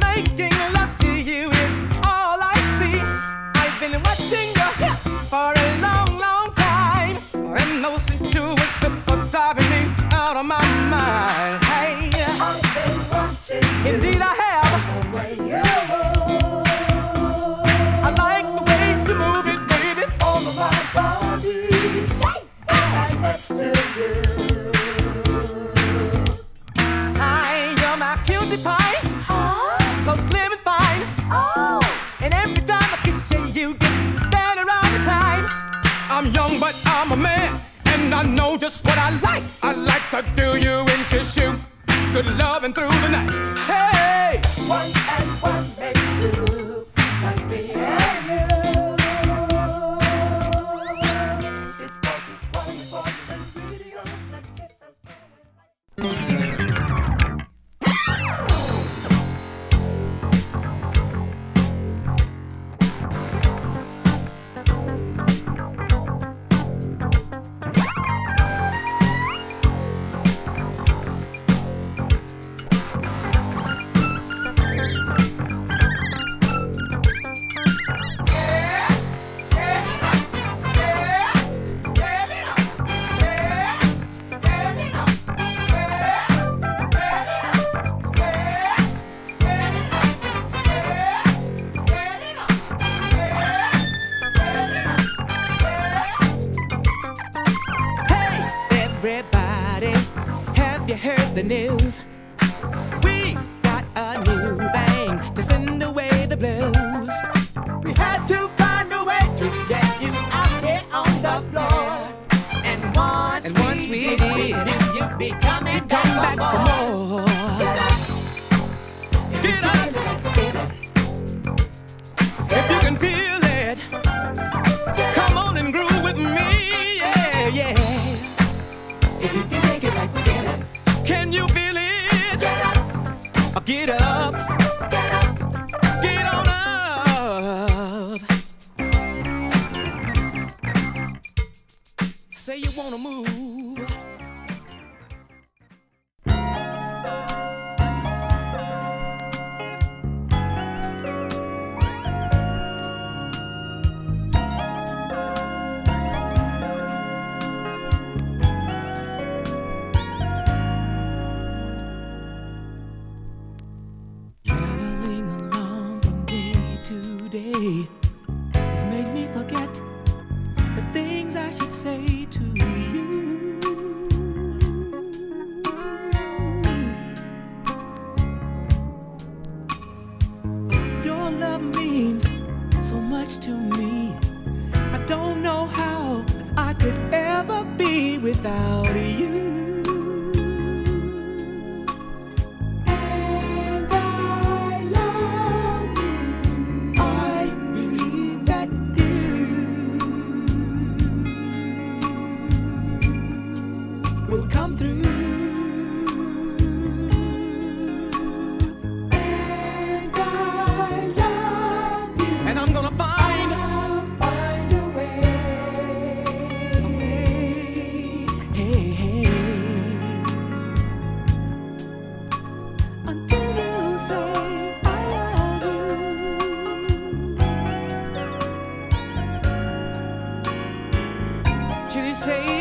Making love to you is all I see. I've been watching your hips for a long, long time, and those sensuous hips are driving me out of my mind. Hey, I've been watching you. Indeed I have. The way you move. I like the way you move it, baby. All of my body. Say, right next to you. Hi, you're my cutie pie. So slim and fine. Oh. And every time I kiss you, you get better all the time. I'm young, but I'm a man, and I know just what I like. I like to do you and kiss you. Good loving through the night. Hey! 1 and 1 makes 2. Like me and you. It's the wonderful video that gets us going. Everybody, have you heard the news? We got a new thing to send away the blues. We had to find a way to get you out here on the floor. And once we did, you'd be coming back for more. Get up, if you can feel it. Come on and groove with me, yeah, yeah. If you can make it like we get it. Can you feel it? Get up. Get up. Get up. Get on up. Say you wanna move. Traveling along from day to day has made me forget the things I should say to you. Your love means so much to me. I don't know how I could ever be without you. And I love you. I believe that you will come through. And I love you. And I'm gonna I'll find a way. Hey, hey. Until you say I love you. Till you say